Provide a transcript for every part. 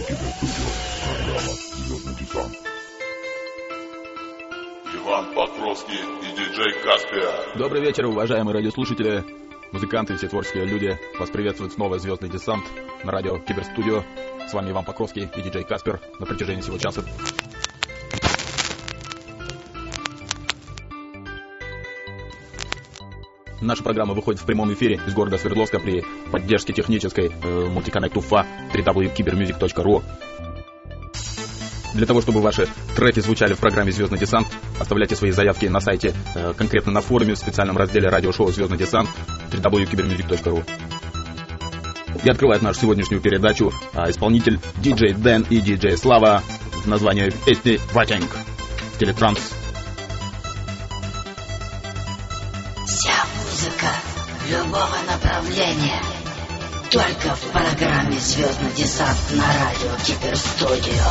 Киберстудио. Программа «Звездный десант». Иван Покровский и диджей Каспер. Добрый вечер, уважаемые радиослушатели, музыканты и все творческие люди. Вас приветствует снова «Звездный десант» на радио Киберстудио. С вами Иван Покровский и диджей Каспер на протяжении всего часа. Наша программа выходит в прямом эфире из города Свердловска при поддержке технической мультиконнект Уфа www.cybermusic.ru. Для того, чтобы ваши треки звучали в программе «Звездный десант», оставляйте свои заявки на сайте, конкретно на форуме в специальном разделе радиошоу «Звездный десант» www.cybermusic.ru. И открывает нашу сегодняшнюю передачу исполнитель диджей Дэн и диджей Слава. Название песни «Ватинг» в стиле транс. Вся музыка любого направления только в программе «Звездный десант» на радио Киберстудио.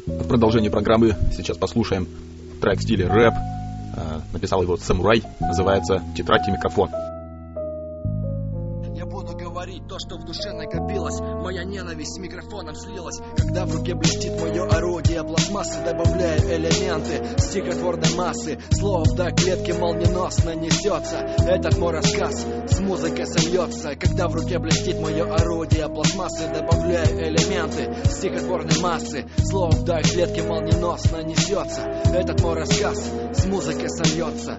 В продолжении программы сейчас послушаем трек в стиле рэп. Написал его Самурай, называется «Тетрадь и микрофон». То, что в душе накопилось, моя ненависть с микрофоном слилась. Когда в руке блестит мое орудие пластмассы, добавляю элементы стихотворной массы. Слов до клетки молниеносно несется. Этот мой рассказ с музыкой сольется. Когда в руке блестит мое орудие пластмассы, добавляю элементы стихотворной массы. Слов до клетки молниеносно несется. Этот мой рассказ с музыкой сольется.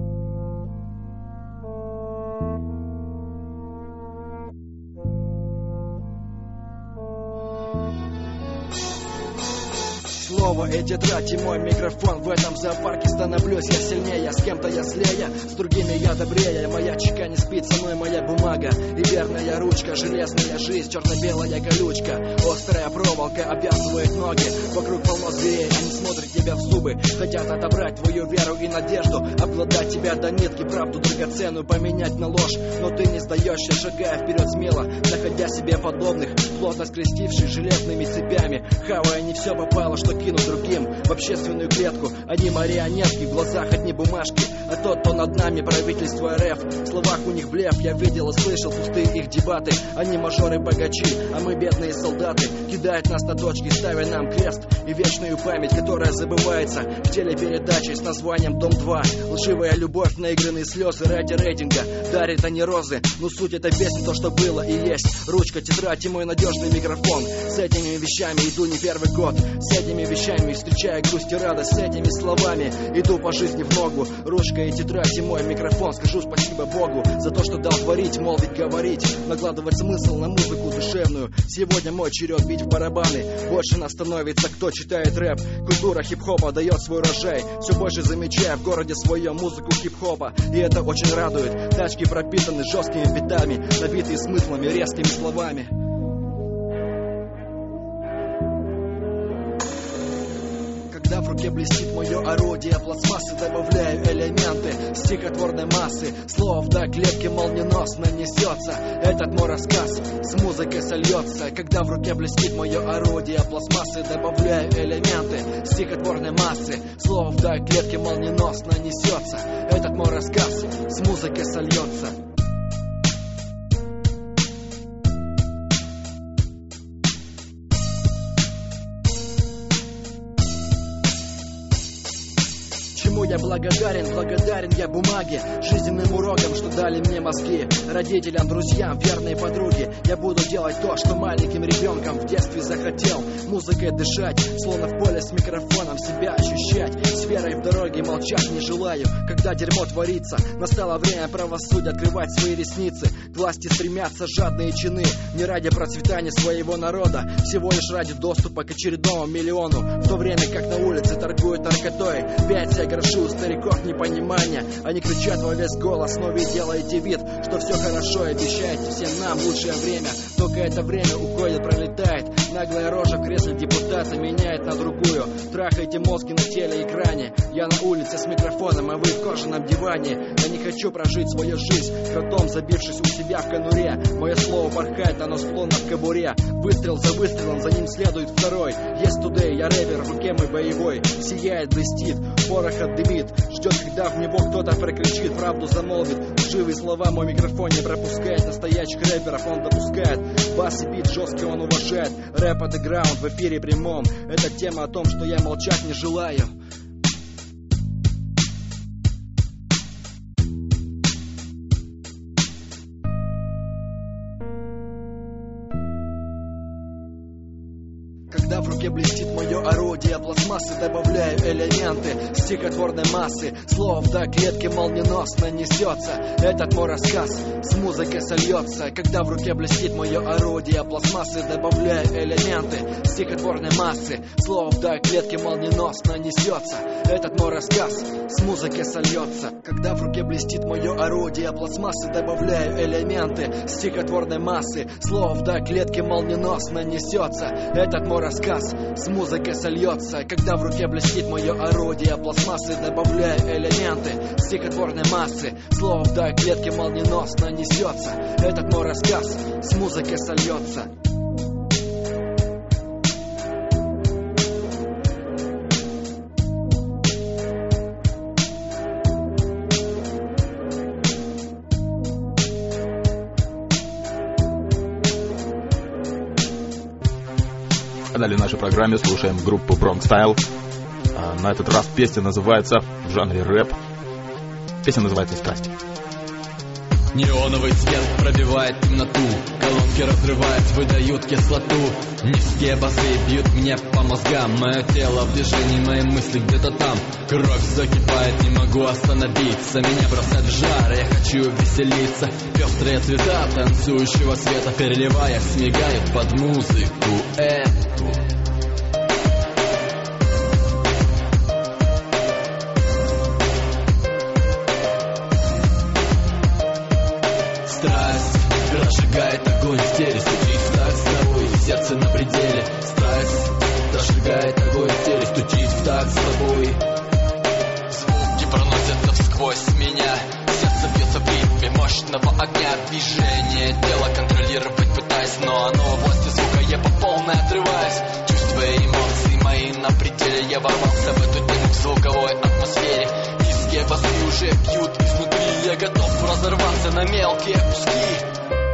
Слово и тетрадь и мой микрофон. В этом зоопарке становлюсь я сильнее. С кем-то я злее, с другими я добрее. Моя чека не спит, со мной моя бумага и верная ручка. Железная жизнь, черно-белая колючка. Острая проволока обвязывает ноги. Вокруг полно зверей, они смотрят тебя в зубы. Хотят отобрать твою веру и надежду. Обладать тебя до нитки, правду драгоценную поменять на ложь. Но ты не сдаешься, шагая вперед смело, находя себе подобных, плотно скрестившись железными цепями. Хавая не все попало, что кину другим в общественную клетку. Они марионетки, в глазах одни бумажки. А тот, кто над нами, правительство РФ. В словах у них блеф, я видел и слышал пустые их дебаты. Они мажоры-богачи, а мы бедные солдаты. Кидают нас на точки, ставя нам крест и вечную память, которая забывается в телепередаче с названием «Дом-2». Лживая любовь, наигранные слезы ради рейтинга. Дарят они розы, но суть этой песни то, что было и есть. Ручка, тетрадь и мой надежный микрофон. С этими вещами иду не первый год. С этими вещами встречая грусть и радость. С этими словами иду по жизни в ногу. Ручка и тетрадь и мой микрофон. Скажу спасибо Богу за то, что дал творить, молвить, говорить, накладывать смысл на музыку душевную. Сегодня мой черед бить в барабаны. Больше нас становится, кто читает рэп. Культура хип-хопа дает свой урожай. Все больше замечая в городе своем музыку хип-хопа. И это очень радует. Тачки пропитаны жесткими битами, набитые смыслами, резкими словами. Когда в руке блестит мое орудие пластмассы, добавляю элементы стихотворной массы. Слов до клетки молниеносно несется. Этот мой рассказ с музыкой сольется. Когда в руке блестит мое орудие пластмассы, добавляю элементы стихотворной массы. Слов до клетки молниеносно несется. Этот мой рассказ с музыкой сольется. Я благодарен я бумаге, жизненным урокам, что дали мне мозги, родителям, друзьям, верные подруги. Я буду делать то, что маленьким ребенком в детстве захотел. Музыкой дышать, словно в поле с микрофоном себя ощущать. С верой в дороге молчать не желаю. Когда дерьмо творится, настало время правосудия открывать свои ресницы. К власти стремятся жадные чины, не ради процветания своего народа, всего лишь ради доступа к очередному миллиону. В то время как на улице торгуют наркотой, 5 себе грошей у стариков непонимания. Они кричат во весь голос, но вы делаете вид, что все хорошо, и обещаете всем нам лучшее время. Только это время уходит, пролетает. Наглая рожа в кресле депутата меняет на другую. Трахайте мозги на телеэкране. Я на улице с микрофоном, а вы в кожаном диване. Я не хочу прожить свою жизнь кротом, забившись у себя в конуре. Мое слово порхает, оно склонно в кобуре. Выстрел за выстрелом, за ним следует второй. Есть тудей, я рэпер, в руке мой боевой. Сияет, блестит, порох отдымит. Ждет, когда в него кто-то прокричит, правду замолвит. Лживые слова мой микрофон не пропускает. Настоящих рэперов он допускает. Бас и бит жестко он уважает. Рэп андеграунд в эфире прямом. Это тема о том, что я молчать не желаю. Когда в руке блестит мое орудие пластмассы, добавляю элементы стихотворной массы. Слов до клетки молниеносно несется. Этот мой рассказ с музыкой сольется. Когда в руке блестит мое орудие пластмассы, добавляю элементы стихотворной массы. Слов до клетки молниеносно несется. Этот мой рассказ с музыкой сольется. Когда в руке блестит мое орудие пластмассы, добавляю элементы стихотворной массы. Слов до клетки молниеносно несется. Этот мой рассказ с музыкой сольется. Когда в руке блестит мое орудие пластмассы, добавляю элементы стихотворной массы. Слов до клетки молниеносно несется. Этот мой рассказ с музыкой сольется. Далее в нашей программе слушаем группу Bronx Style. На этот раз песня называется в жанре рэп. Песня называется «Страсть». Неоновый свет пробивает темноту, колонки разрывают, выдают кислоту. Низкие басы бьют мне по мозгам, мое тело в движении, мои мысли где-то там. Кровь закипает, не могу остановиться, меня бросает в жар, я хочу веселиться. Пестрые цвета танцующего света, переливаясь, смигают под музыку эту. Разжигает огонь в теле, стучит в такт с тобой, сердце на пределе. Страсть разжигает огонь в теле, стучит в такт с тобой. Звуки проносятся всквозь меня, сердце бьется в ритме мощного огня. Движение тела контролировать пытаясь, но оно во власти звука, я по полной отрываюсь. Чувствуя эмоции мои на пределе, я ворвался в эту тему в звуковой атмосфере. Низкие басы уже бьют изнутри, я готов разорваться на мелкие куски.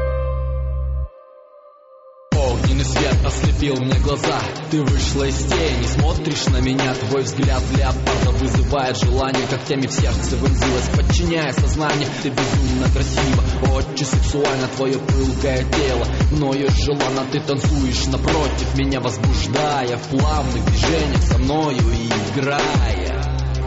Свет ослепил мне глаза, ты вышла из тени, смотришь на меня, твой взгляд леопарда вызывает желание, когтями в сердце вонзилась, подчиняя сознание. Ты безумно красива, очень сексуально, твое пылкое тело мною желанно, ты танцуешь напротив меня, возбуждая в плавных движениях со мною и играя.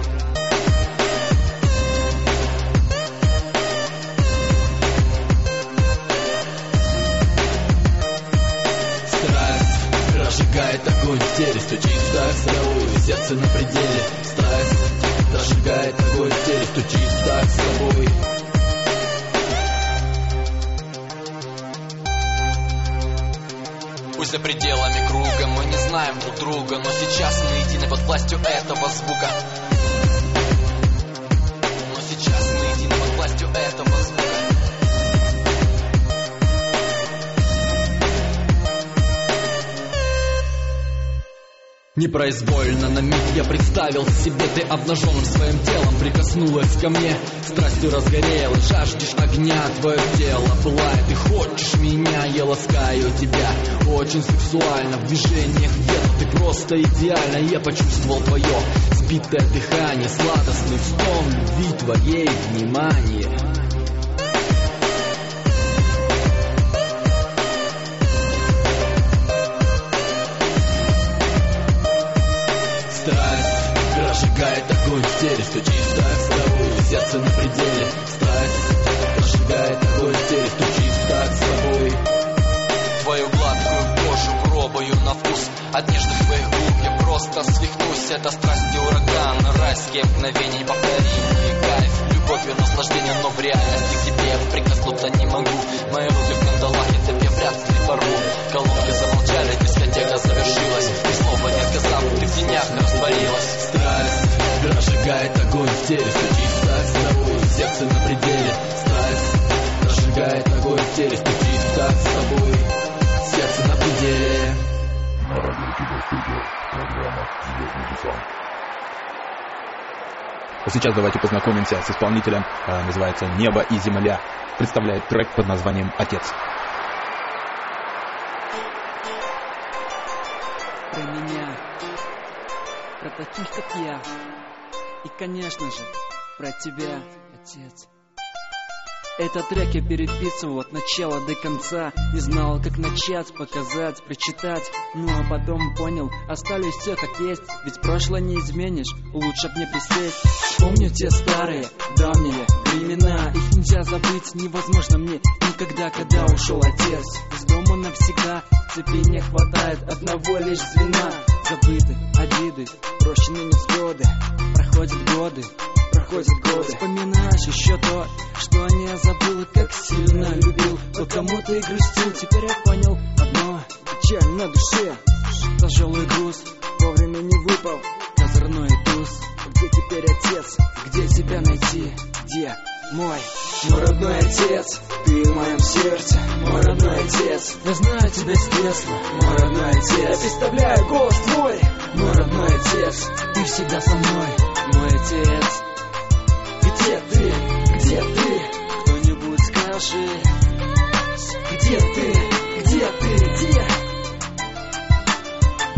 Разжигает огонь в теле, стучит в такт с тобой, сердце на пределе. Страсть разжигает огонь в теле, стучит в такт с тобой. Пусть за пределами круга мы не знаем друг друга, но сейчас мы едины под властью этого звука. Но сейчас мы едины под властью этого звука. Непроизвольно на миг я представил себе, ты обнаженным своим телом прикоснулась ко мне. Страстью разгорелась, жаждешь огня, твое тело пылает, ты хочешь меня, я ласкаю тебя. Очень сексуально, в движениях ветра, ты просто идеальна. Я почувствовал твое сбитое дыхание, сладостный стон любви твоей, внимание. Разжигает огонь в теле, стучит в такт с тобой, сердце на пределе. Страсть разжигает огонь в теле, стучит в такт с тобой. Твою гладкую кожу пробую на вкус, от нежных твоих губ я просто свихнусь. Это страсть и ураган, райские мгновения, неповторимый кайф, любовью наслаждение, но в реальности к тебе прикоснуться не могу. Мои руки в кандалах, и тебе вряд ли порву. Колонки замолчали, дискотека завершилась, и снова не сказав, ты в тенях растворилась. Страсть разжигает огонь в теле, стучит в такт с тобой, сердце на пределе. Страсть разжигает огонь в теле, стучит в такт с тобой, сердце на пределе. На радио Киберстудио, программа «Звездный десант». А сейчас давайте познакомимся с исполнителем, называется «Небо и земля». Представляет трек под названием «Отец». Про меня, про таких, как я, и, конечно же, про тебя, отец. Этот трек я переписывал от начала до конца. Не знал, как начать, показать, прочитать. Ну а потом понял, оставлю все как есть. Ведь прошлое не изменишь, лучше б не присесть. Помню те старые, давние времена. Их нельзя забыть, невозможно мне никогда, когда ушел отец. Из дома навсегда, цепи не хватает одного лишь звена. Забыты обиды, прощены невзгоды. Проходят годы, вспоминаешь еще то, что не забыл, как сильно любил. То кому-то и грустил, теперь я понял одно: печаль на душе, тяжелый груз, вовремя не выпал козырной туз. Где теперь отец, где тебя найти, где мой родной отец? Ты в моем сердце, мой родной отец. Я знаю тебя с детства, мой родной отец. Я представляю голос твой, мой родной отец. Ты всегда со мной, мой отец. Где ты? Где ты? Кто-нибудь скажи. Где ты? Где ты? Где?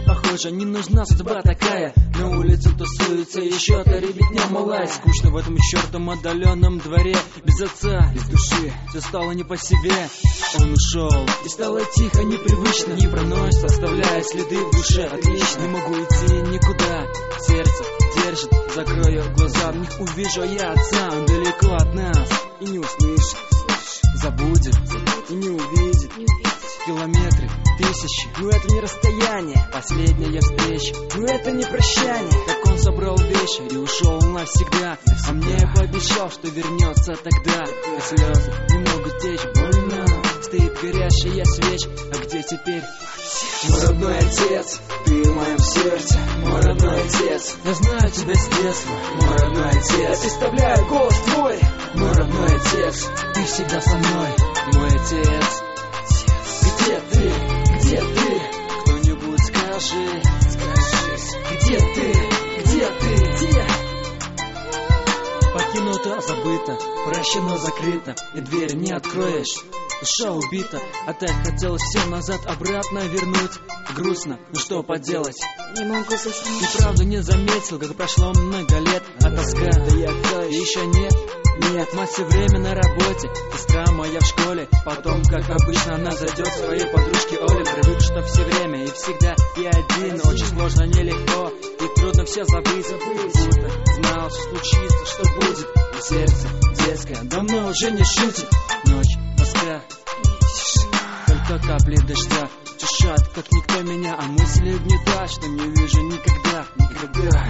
похоже, не нужна судьба такая. На улице тусуется еще та ребятня малая. Скучно в этом чертом отдаленном дворе. Без отца, без души, все стало не по себе. Он ушел, и стало тихо, непривычно. Не проносится, оставляя следы в душе. Отлично, не могу идти никуда. Сердце держит, закрою глаза, в них увижу я отца. Он далеко от нас и не услышит, забудет и не увидит. Километры, тысячи, но это не расстояние. Последняя встреча, но это не прощание. Как он собрал вещи и ушел навсегда. А мне пообещал, что вернется тогда. А слезы не могут течь, больно. Стоит горящая свеч, а где теперь? Мой родной отец, ты в моем сердце. Мой родной отец, я знаю тебя с детства. Мой родной отец, я представляю голос твой. Мой родной отец, ты всегда со мной. Мой отец, где ты? Где ты? Кто-нибудь скажи, где ты? Где ты? Где? Покинуто, забыто, прощено, закрыто, и дверь не откроешь. Душа убита, а так хотелось все назад, обратно вернуть. Грустно, ну что поделать? Не могу заснуть. И правда не заметил, как прошло много лет. А тоска, да я еще нет. Нет, мать все время на работе, сестра моя в школе. Потом, как обычно, она зайдет к своей подружке Оле. Привык, что все время и всегда я один. Очень сложно, нелегко и трудно все забыть. Будто знал, что случится, что будет. И сердце детское давно уже не шутит. Ночь, тоска, только капли дождя чешат, как никто меня. А мысли гнетат, что не вижу никогда, никогда.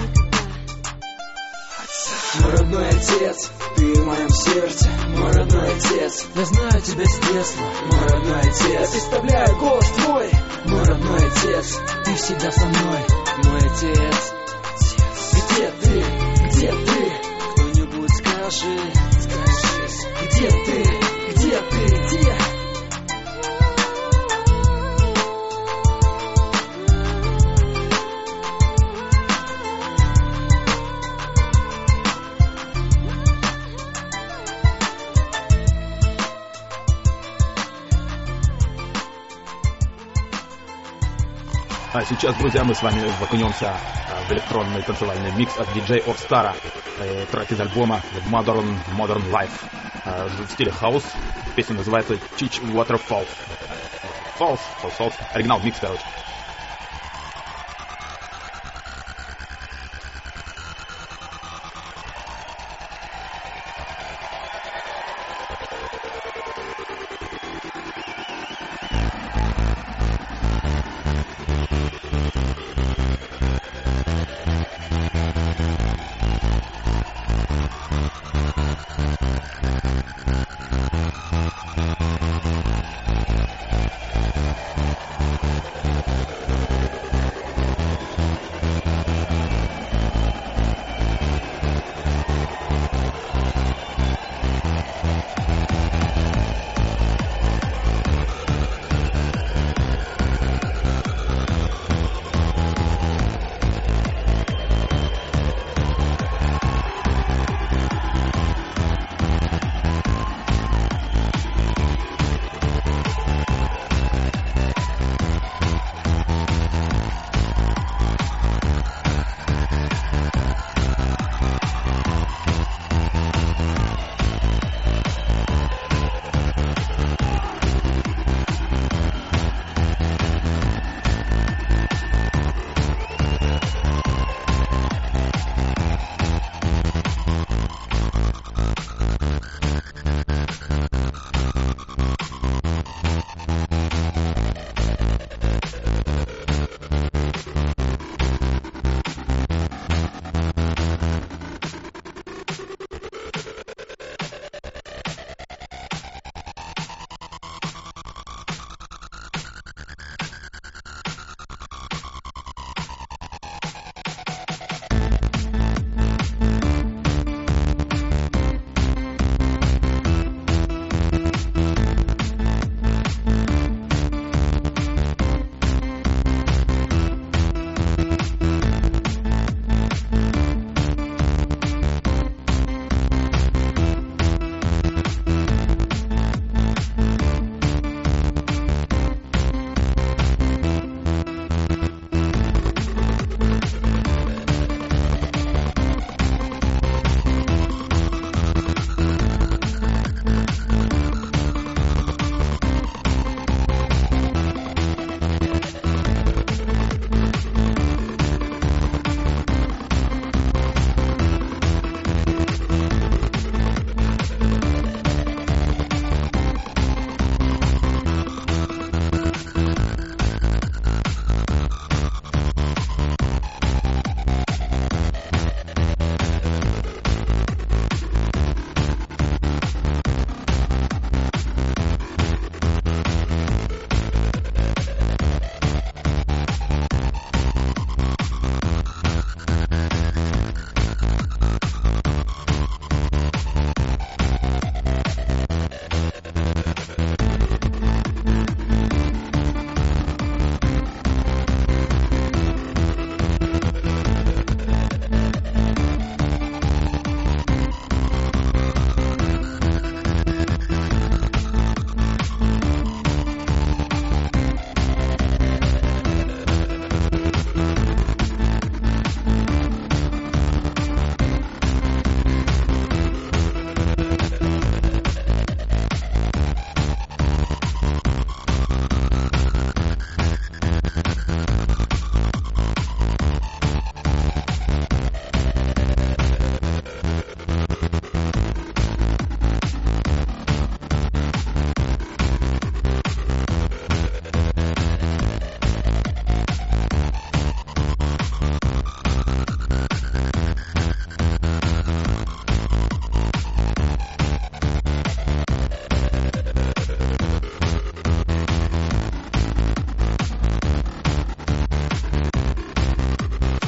Мой родной отец, ты в моем сердце. Мой родной отец, я знаю тебя с детства. Мой родной отец, я представляю голос твой. Мой родной отец, ты всегда со мной. Мой отец, где ты? Где ты? Кто-нибудь скажи, где ты? Где ты? Где? А сейчас, друзья, мы с вами окунемся в электронный танцевальный микс от DJ Orstara. Трек из альбома Modern Life в стиле хаус. Песня называется Teach Waterfalls. Falls. Оригинал микс, короче.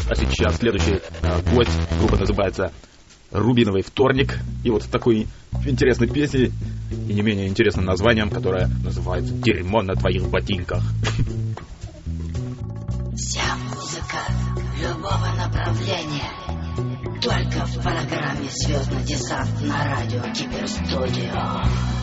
А сейчас следующий гость. Группа называется «Рубиновый вторник». И вот с такой интересной песней и не менее интересным названием, которое называется «Дерьмо на твоих ботинках». Вся музыка любого направления только в программе «Звездный десант» на радио Киберстудио.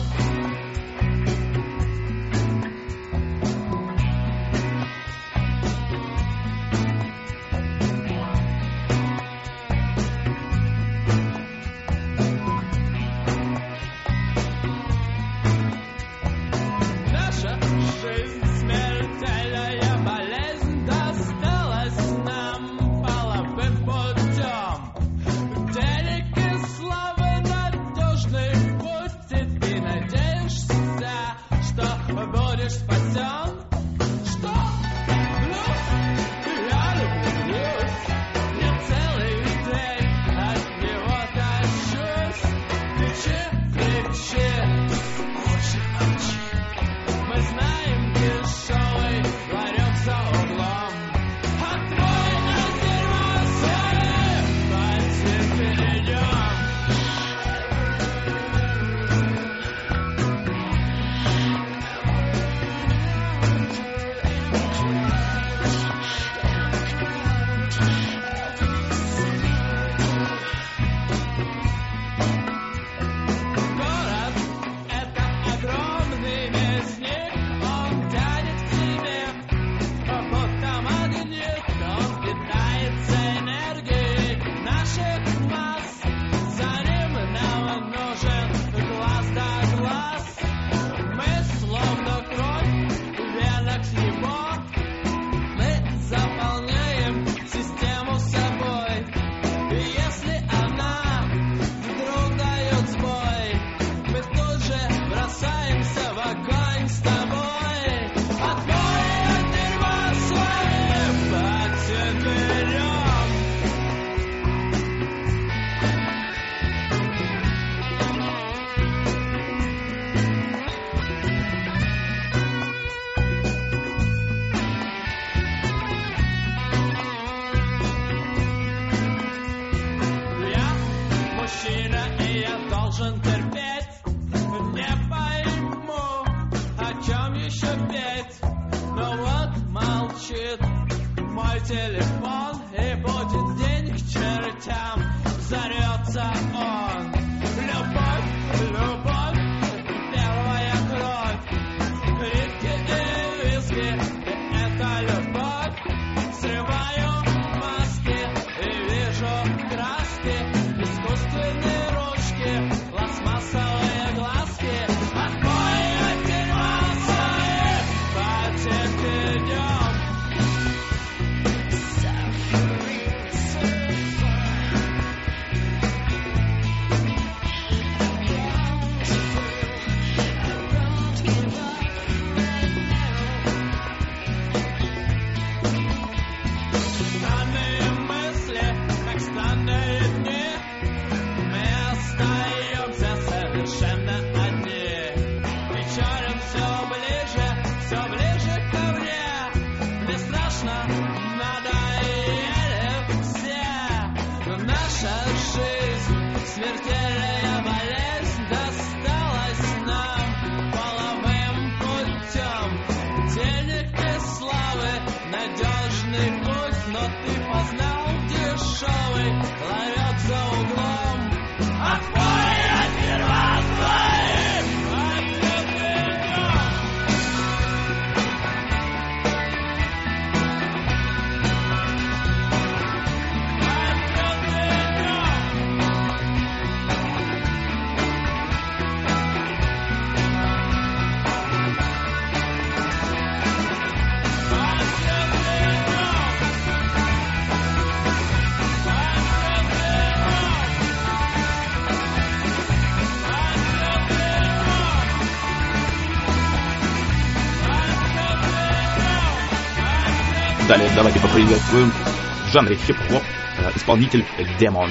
Далее давайте поприветствуем в жанре хип-хоп исполнитель Демон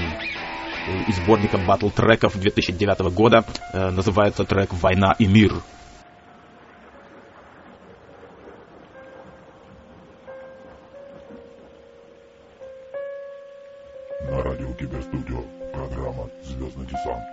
из сборника батл-треков 2009 года. Называется трек «Война и мир». радио Киберстудио. Программа «Звездный десант».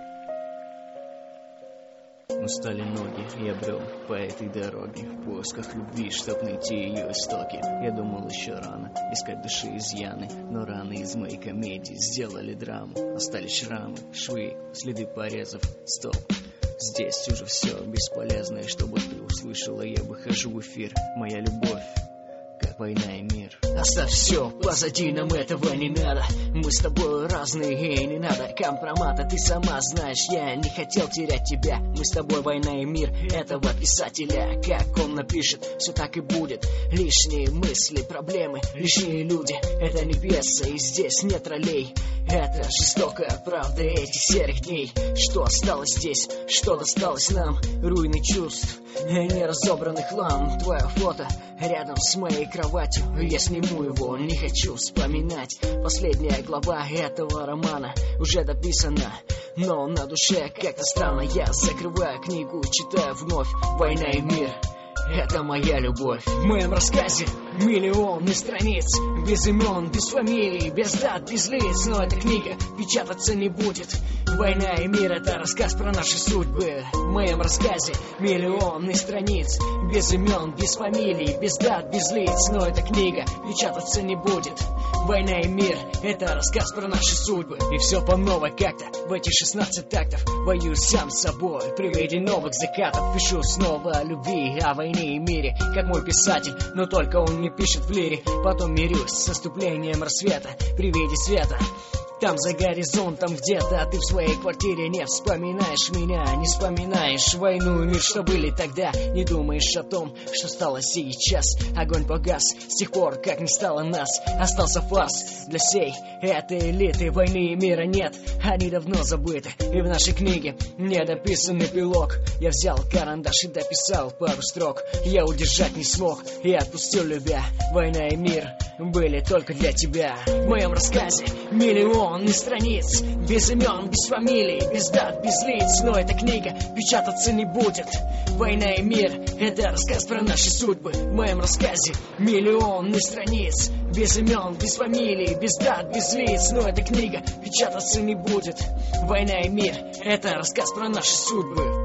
Устали ноги, я брел по этой дороге в поисках любви, чтоб найти ее истоки. Я думал, еще рано искать души изъяны, но раны из моей комедии сделали драму. Остались шрамы, швы, следы порезов, стоп. Здесь уже все бесполезно, и чтобы ты услышала, я выхожу в эфир. Моя любовь, как война и мир. Оставь все позади, нам этого не надо. Мы с тобой разные, и не надо компромата. Ты сама знаешь, я не хотел терять тебя. Мы с тобой война и мир этого писателя. Как он напишет, все так и будет. Лишние мысли, проблемы, лишние люди. Это не пьеса, и здесь нет ролей. Это жестокая правда этих серых дней. Что осталось здесь, что досталось нам? Руины чувств, неразобранный хлам. Твое фото рядом с моей кроватью. Я сниму его, не хочу вспоминать. Последняя глава этого романа уже дописана, но на душе как-то странно. Я закрываю книгу, читаю вновь. Война и мир — это моя любовь. В моем рассказе миллионы страниц, без имен, без фамилий, без дат, без лиц. Но эта книга печататься не будет. Война и мир — это рассказ про наши судьбы. В моем рассказе миллионы страниц, без имен, без фамилий, без дат, без лиц. Но эта книга печататься не будет. Война и мир — это рассказ про наши судьбы. И все по новой как-то в эти 16 тактов. Воюю сам с собой при виде новых закатов. Пишу снова о любви, о войне и мире, как мой писатель, но только он не пишет в лире. Потом мирюсь с наступлением рассвета при виде света. Там за горизонтом где-то, а ты в своей квартире не вспоминаешь меня, не вспоминаешь войну и мир, что были тогда. Не думаешь о том, что стало сейчас. Огонь погас с тех пор, как не стало нас. Остался фарс для всей этой элиты. Войны и мира нет, они давно забыты. И в нашей книге недописан эпилог. Я взял карандаш и дописал пару строк. Я удержать не смог и отпустил, любя. Война и мир были только для тебя. В моем рассказе миллионы страниц, без имен, без фамилий, без дат, без лиц. Но эта книга печататься не будет. Война и мир — это рассказ про наши судьбы. В моем рассказе миллионы страниц, без имен, без фамилий, без дат, без лиц. Но эта книга печататься не будет. Война и мир — это рассказ про наши судьбы.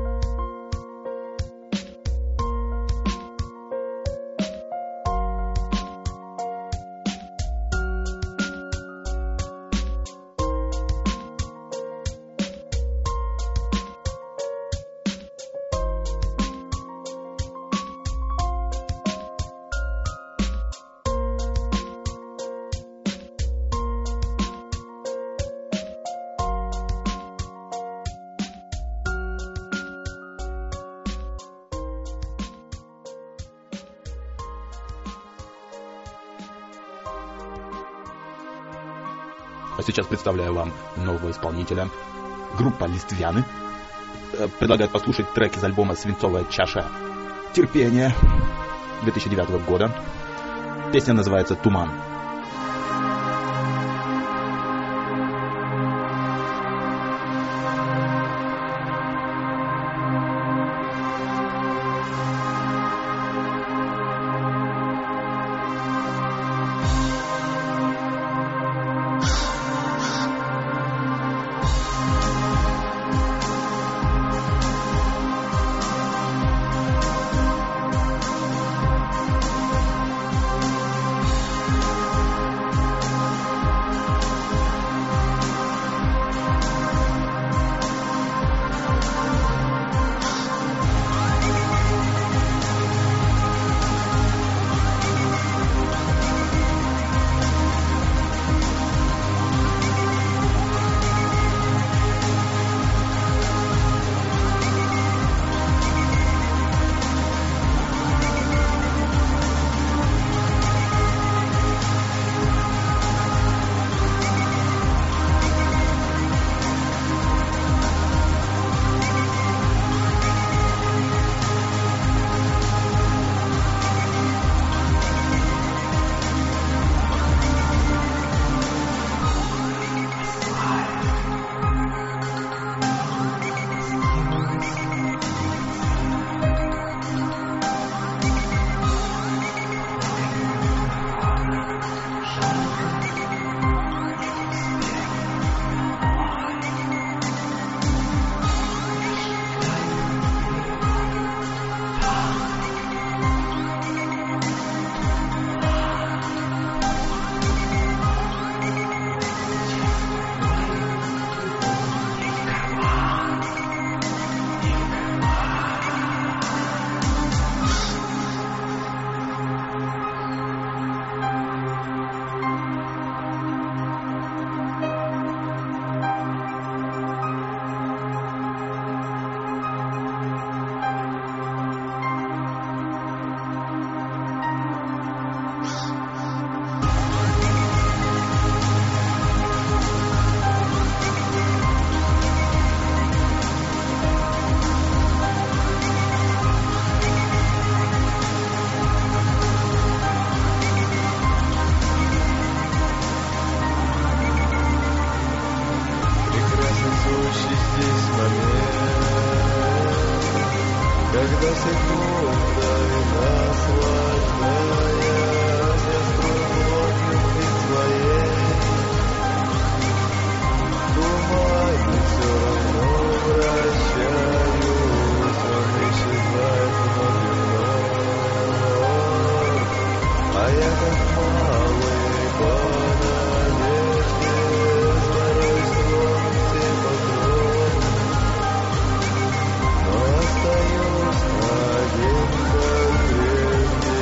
А сейчас представляю вам нового исполнителя. Группа «Листвяны» предлагает послушать трек из альбома «Свинцовая чаша». «Терпение» 2009 года. Песня называется «Туман». когда секундой наслаждаясь, я струхнул любви твоей. Тумане все равно вращаюсь, он исчезает вновь и вновь. А я как малый по надежде стараюсь тронуть и покров, но остаюсь один, как прежде.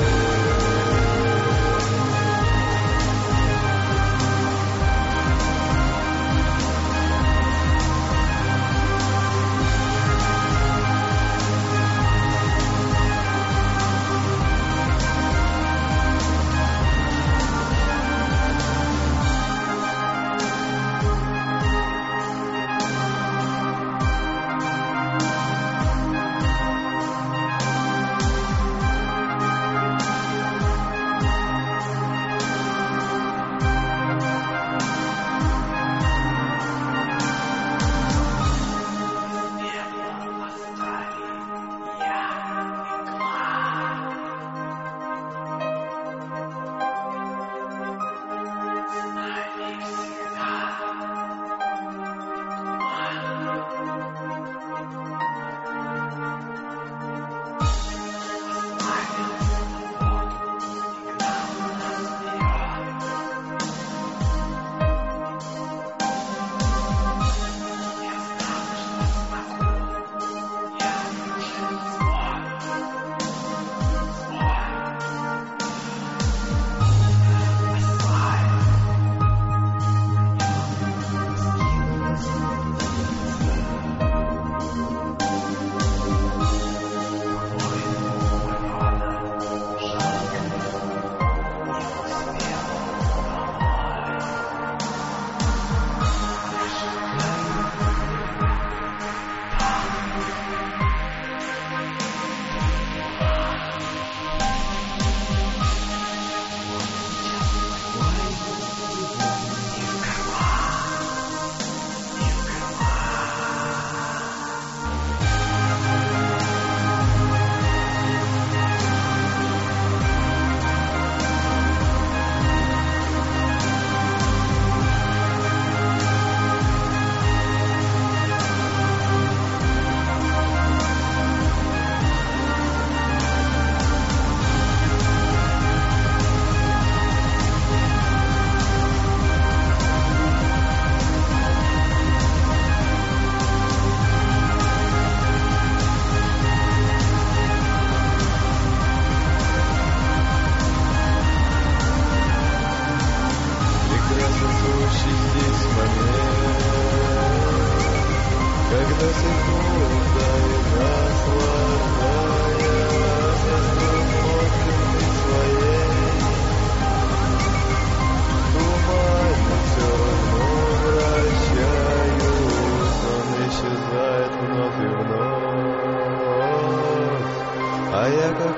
А я как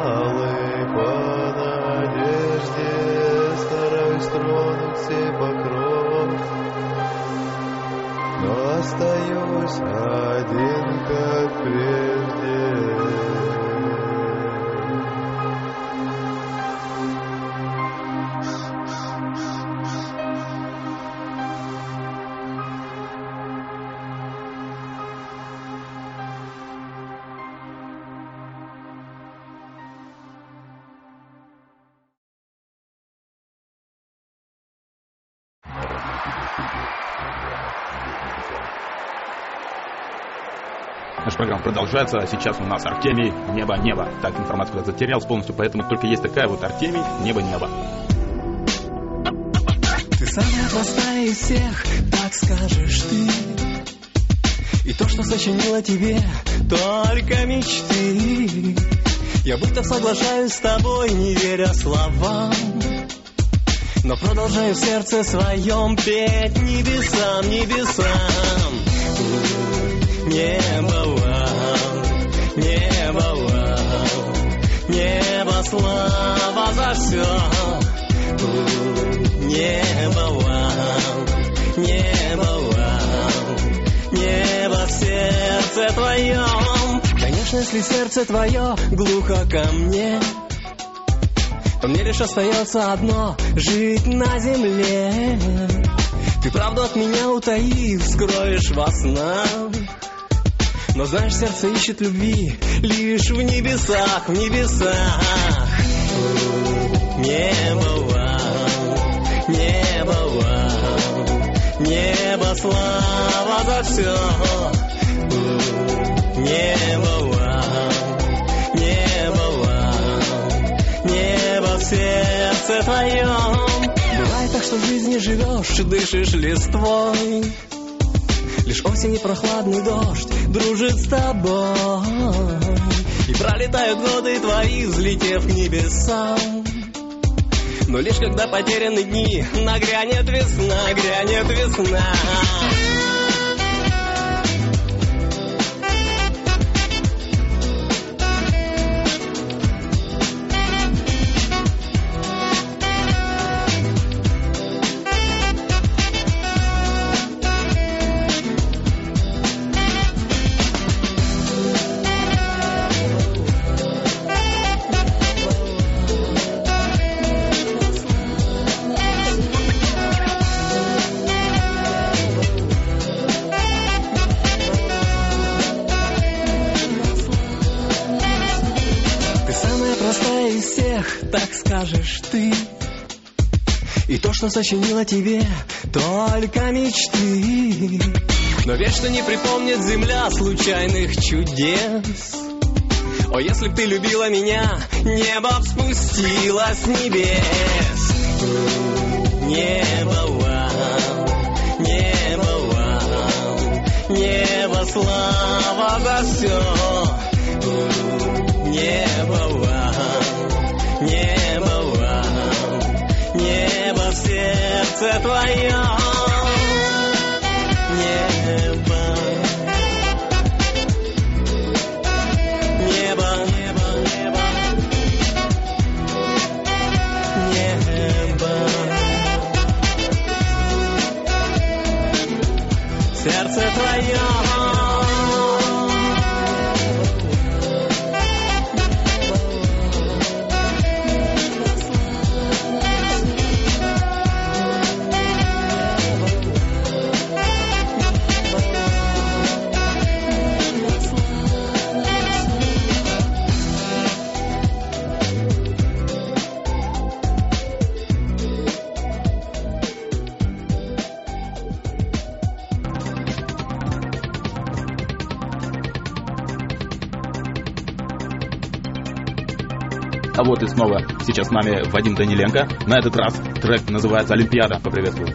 малый по надежде стараюсь тронуть сей покров, но остаюсь один, как прежде. Наша программа продолжается, а сейчас у нас Артемий «Небо-небо». Так, информацию куда-то затерялась полностью, поэтому только есть такая вот Артемий «Небо-небо». Ты самая простая из всех, так скажешь ты. И то, что сочинила тебе, только мечты. Я будто соглашаюсь с тобой, не веря словам, но продолжаю в сердце своем петь небесам, небесам. Небо, вау, небо, вау, небо, слава за все. Небо, вау, небо, вау, небо в сердце твоем. Конечно, Конечно, если сердце твое глухо ко мне, то мне лишь остается одно — жить на земле. Ты правду от меня утаив, скроешь во снах. Но знаешь, сердце ищет любви лишь в небесах, в небесах. Небо вам, небо вам, небо слава за все. Небо вам, небо вам, небо в сердце твоем. Бывает так, что в жизни живешь, дышишь листвой. Лишь осень и прохладный дождь дружит с тобой. И пролетают годы твои, взлетев к небесам. Но лишь когда потеряны дни, нагрянет весна, грянет весна. Так скажешь ты. И то, что сочинила тебе, только мечты. Но вечно не припомнит земля случайных чудес. О, если б ты любила меня, небо б спустилось с небес. Небо вам, небо вам, небо слава за все. Небо вам, небо вам, небо в сердце твоем. Небо, небо, небо, небо, небо, сердце твое. А вот и снова сейчас с нами Вадим Даниленко. На этот раз трек называется «Олимпиада». Поприветствую.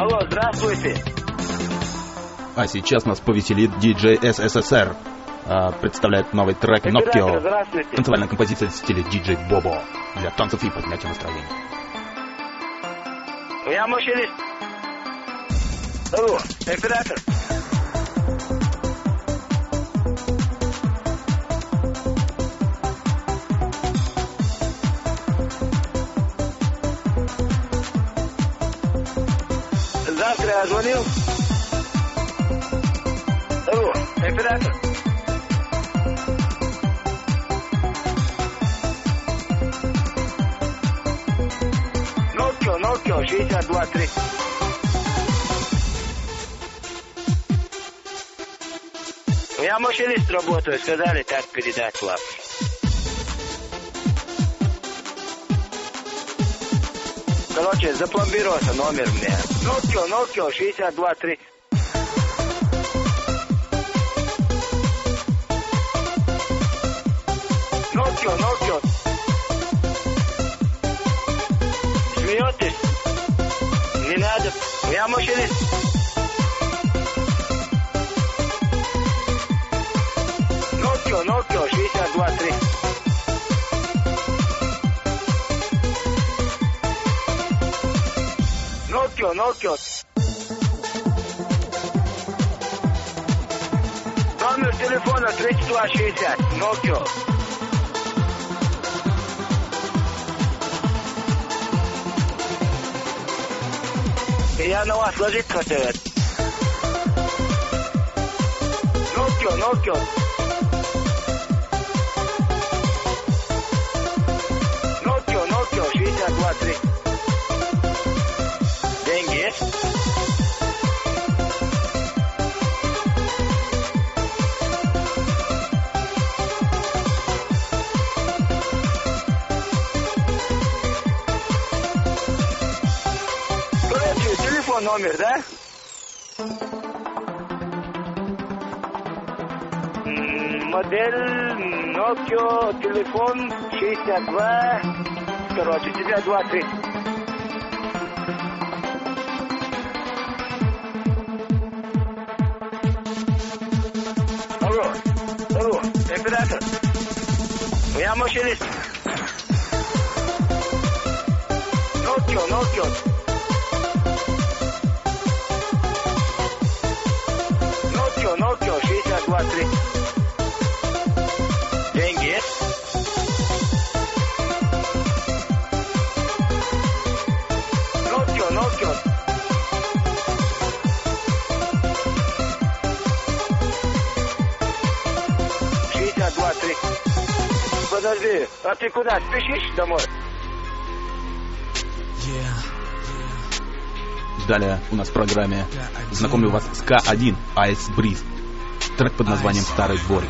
Алло, здравствуйте. А сейчас нас повеселит диджей СССР. Представляет новый трек Нокио. Танцевальная композиция в стиле диджей Бобо для танцев и поднятия настроения. Я машинист. Алло, оператор. Завтра я звонил. Алло, оператор. Нокио, 62-3. Я машинист работаю, сказали так передать вам. Короче, запломбировался номер мне. Нокио, 62-3. Нокио. Смеетесь? Не надо. Я машинист. Нокио, 62-3. Нокио. Номер телефона 3260. Нокио. Я на вас ложить хотел. Нокио. Нокио, 62-3. Деньги есть? Короче, телефон номер, да? Модель Nokia, телефон 62, короче, тебя 2-3. Алло, оператор. Я машинист. Nokia. Nokia, 62-3. Деньги есть? Nokia. Подожди, а ты куда, спешишь домой? Далее у нас в программе знакомлю вас с К1 Ice Breeze. Трек под названием «Старый дворик».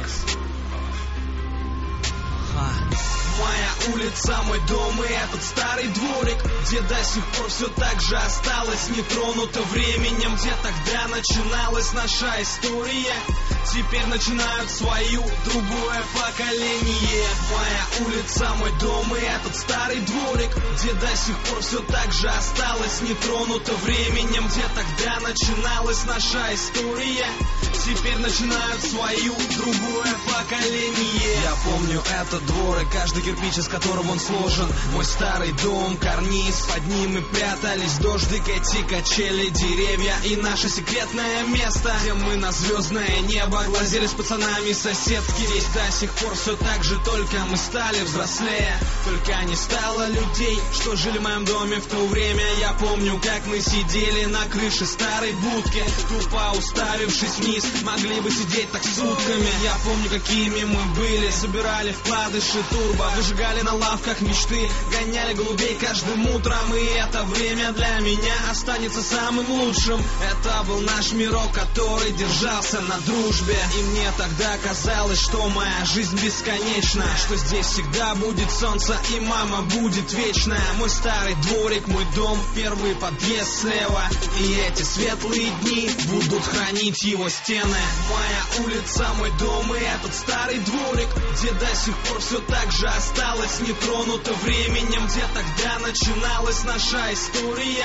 Улица, мой дом и этот старый дворик, где до сих пор все так же осталось нетронуто временем, где тогда начиналась наша история. Теперь начинают свою другое поколение. Моя улица, мой дом и этот старый дворик, где до сих пор все так же осталось нетронуто временем, где тогда начиналась наша история. Теперь начинают свою другое поколение. Я помню этот дворик, каждый кирпич, из которого он сложен. Мой старый дом, карниз, под ним мы прятались. Дождик, эти качели, деревья и наше секретное место, где мы на звездное небо глазели с пацанами соседки. Здесь до сих пор все так же, только мы стали взрослее. Только не стало людей, что жили в моем доме в то время. Я помню, как мы сидели на крыше старой будки, тупо уставившись вниз, могли бы сидеть так сутками. Я помню, какими мы были, собирали вкладыши турбо, выжигали на лавках мечты, гоняли голубей каждым утром. И это время для меня останется самым лучшим. Это был наш мирок, который держался на дружбе. И мне тогда казалось, что моя жизнь бесконечна, что здесь всегда будет солнце и мама будет вечная. Мой старый дворик, мой дом, первый подъезд слева. И эти светлые дни будут хранить его стены. Моя улица, мой дом и этот старый дворик, где до сих пор все так же осталось нетронуто временем, где тогда начиналась наша история.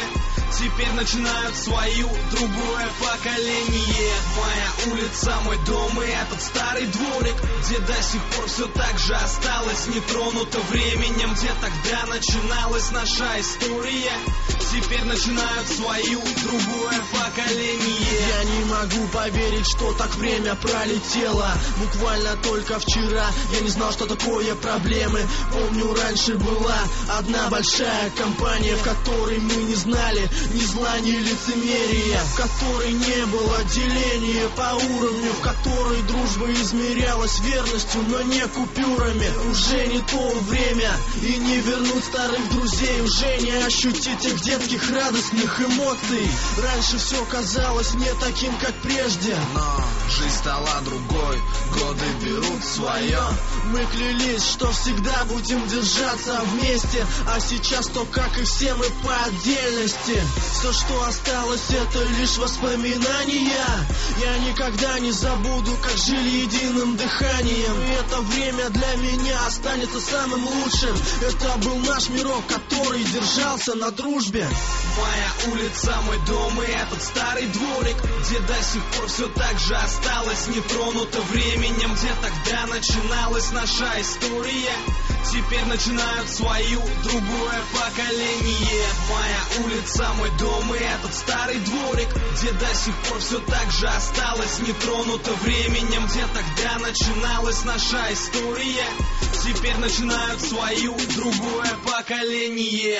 теперь начинают свою другое поколение. Моя улица, мой дом и этот старый дворик, где до сих пор все так же осталось нетронуто временем, где тогда начиналась наша история, теперь начинают свою другое поколение. Я не могу поверить, что так время пролетело. Буквально только вчера я не знал, что такое проблемы. Помню, раньше была одна большая компания, в которой мы не знали ни зла, ни лицемерия, в которой не было деления по уровню, в которой дружба измерялась верностью, но не купюрами. Уже не то время, и не вернуть старых друзей, уже не ощутить их детских радостных эмоций. Раньше все казалось не таким, как прежде, но жизнь стала другой, годы берут свое. Мы клялись, что всегда будем держаться вместе, а сейчас то, как и все мы по отдельности. Все, что осталось, это лишь воспоминания. Я никогда не забуду, как жили единым дыханием. И это время для меня останется самым лучшим. Это был наш мирок, который держался на дружбе. Моя улица, мой дом и этот старый дворик, где до сих пор все так же осталось нетронуто временем, где тогда начиналась наша история, теперь начинают свою другое поколение. Моя улица, мой дом и этот старый дворик, где до сих пор все так же осталось нетронуто временем, где тогда начиналась наша история, теперь начинают свою другое поколение.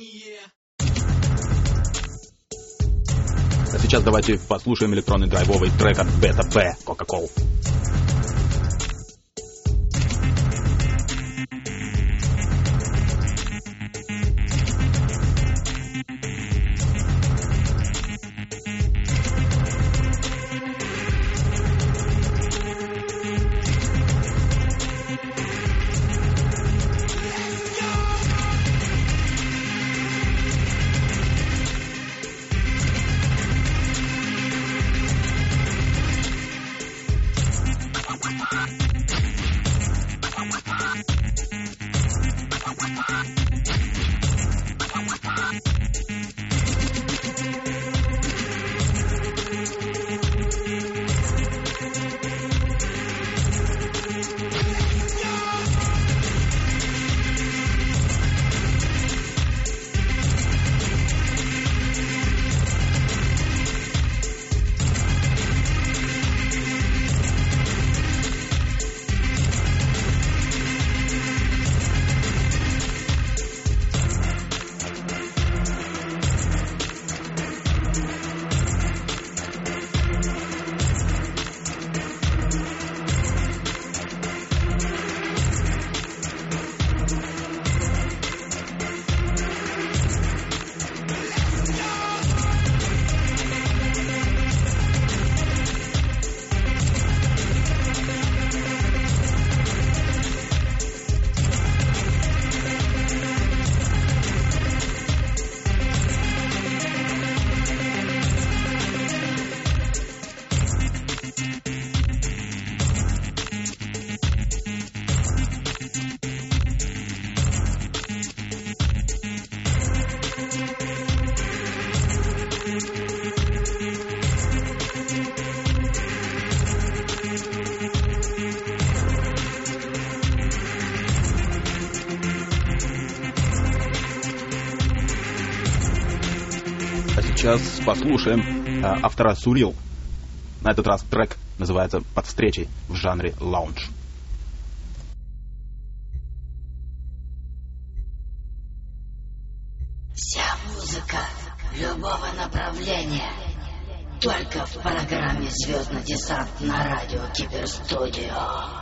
А сейчас давайте послушаем электронный драйвовый трек от Beta B Coca-Cola. Сейчас послушаем автора Сурил. На этот раз трек называется «Под встречей» в жанре лаунж. Вся музыка любого направления только в программе «Звездный десант» на радио Киберстудио.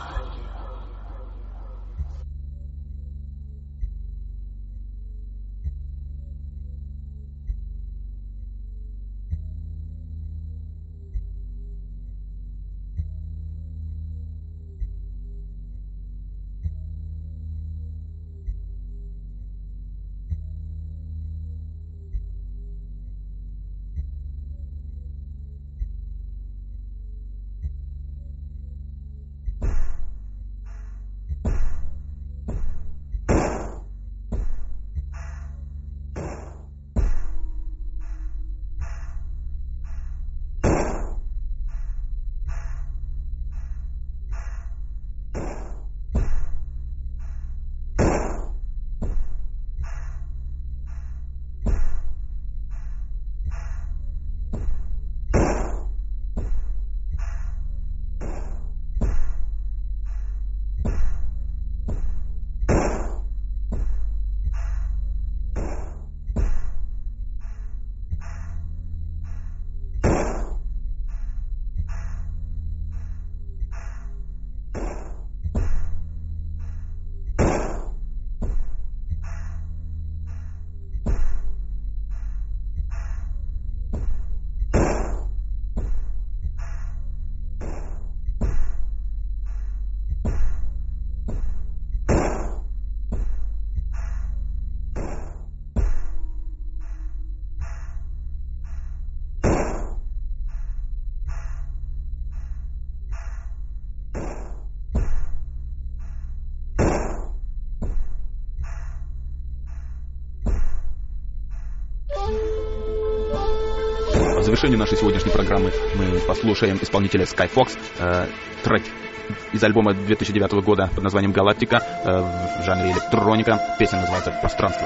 завершению нашей сегодняшней программы мы послушаем исполнителя Skyfox, трек из альбома 2009 года под названием «Галактика» в жанре электроника. Песня называется «Пространство».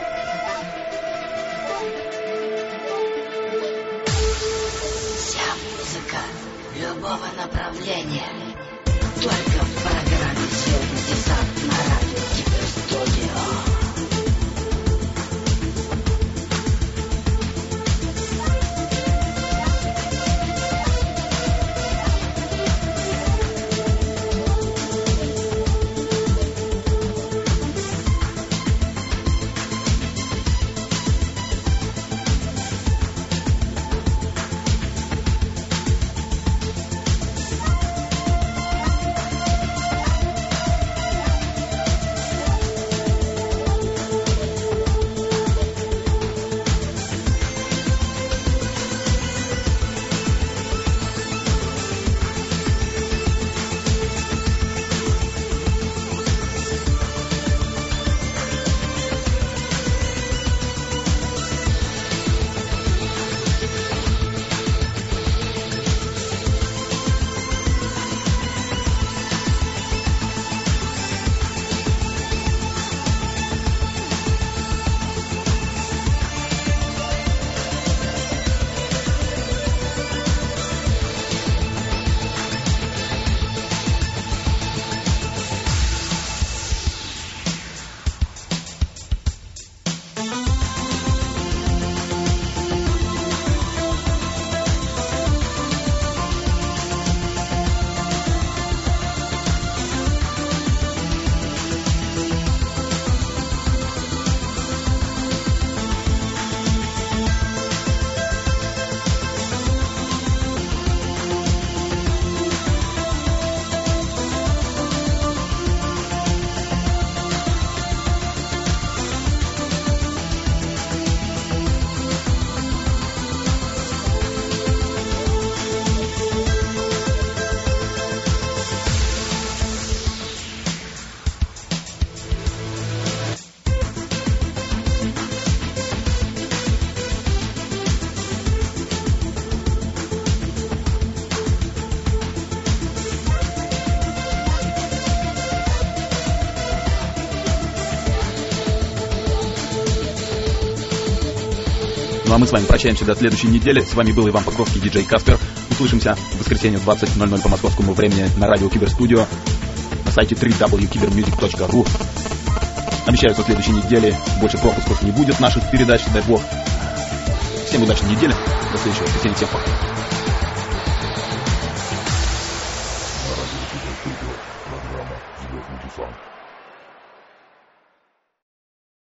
Вся музыка любого направления только в программе «Звездный десант» на радио Киберстудио. Ну а мы с вами прощаемся до следующей недели. С вами был Иван Покровский, диджей Каспер. Услышимся в воскресенье в 20:00 по московскому времени на радио Киберстудио, на сайте www.kibermusic.ru. Обещаю, со следующей недели больше пропусков не будет наших передач, дай бог. Всем удачной недели. До следующего воскресенья. Всем пока.